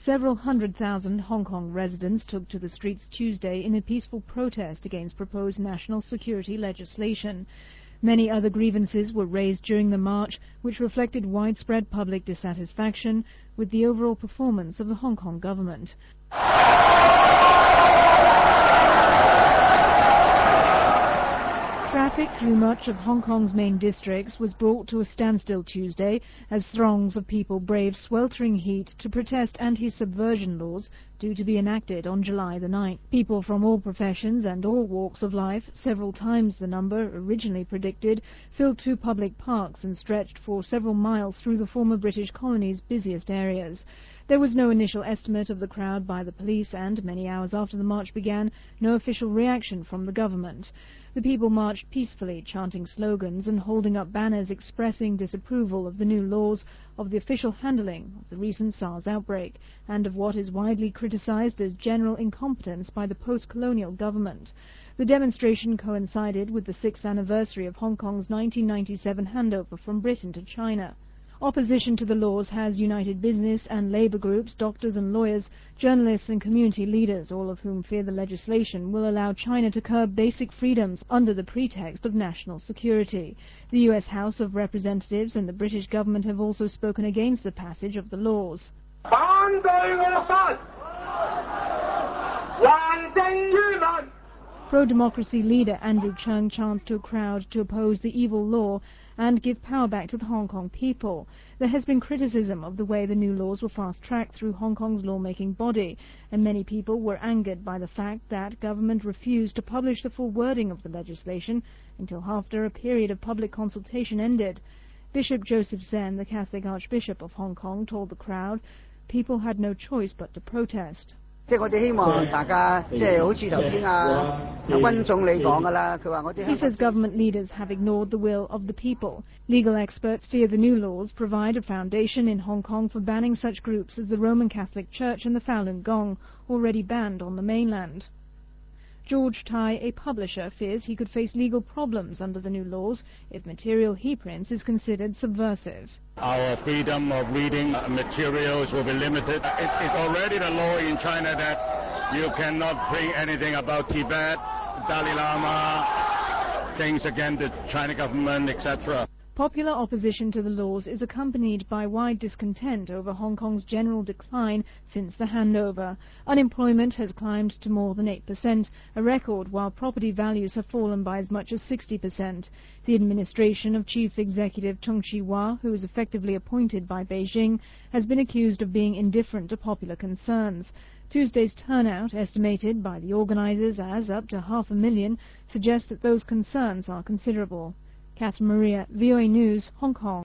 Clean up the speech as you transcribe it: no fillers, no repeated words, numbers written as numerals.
Several 100,000 Hong Kong residents took to the streets Tuesday in a peaceful protest against proposed national security legislation. Many other grievances were raised during the march, which reflected widespread public dissatisfaction with the overall performance of the Hong Kong government. Traffic through much of Hong Kong's main districts was brought to a standstill Tuesday as throngs of people braved sweltering heat to protest anti-subversion laws due to be enacted on July the 9th. People from all professions and all walks of life, several times the number originally predicted, filled two public parks and stretched for several miles through the former British colony's busiest areas. There was no initial estimate of the crowd by the police and, many hours after the march began, no official reaction from the government. The people marched peacefully, chanting slogans and holding up banners expressing disapproval of the new laws, of the official handling of the recent SARS outbreak, and of what is widely criticized as general incompetence by the post-colonial government. The demonstration coincided with the 6th anniversary of Hong Kong's 1997 handover from Britain to China. Opposition to the laws has united business and labour groups, doctors and lawyers, journalists and community leaders, all of whom fear the legislation will allow China to curb basic freedoms under the pretext of national security. The US House of Representatives and the British government have also spoken against the passage of the laws. Pro-democracy leader Andrew Cheung chants to a crowd to oppose the evil law and give power back to the Hong Kong people. There has been criticism of the way the new laws were fast-tracked through Hong Kong's lawmaking body, and many people were angered by the fact that government refused to publish the full wording of the legislation until after a period of public consultation ended. Bishop Joseph Zen, the Catholic Archbishop of Hong Kong, told the crowd people had no choice but to protest. He says government leaders have ignored the will of the people. Legal experts fear the new laws provide a foundation in Hong Kong for banning such groups as the Roman Catholic Church and the Falun Gong, already banned on the mainland. George Tai, a publisher, fears he could face legal problems under the new laws if material he prints is considered subversive. Our freedom of reading materials will be limited. It's already the law in China that you cannot print anything about Tibet, Dalai Lama, things against the China government, etc. Popular opposition to the laws is accompanied by wide discontent over Hong Kong's general decline since the handover. Unemployment has climbed to more than 8%, a record, while property values have fallen by as much as 60%. The administration of Chief Executive Tung Chee-hwa, who is effectively appointed by Beijing, has been accused of being indifferent to popular concerns. Tuesday's turnout, estimated by the organizers as up to 500,000, suggests that those concerns are considerable. Catherine Maria, VOA News, Hong Kong.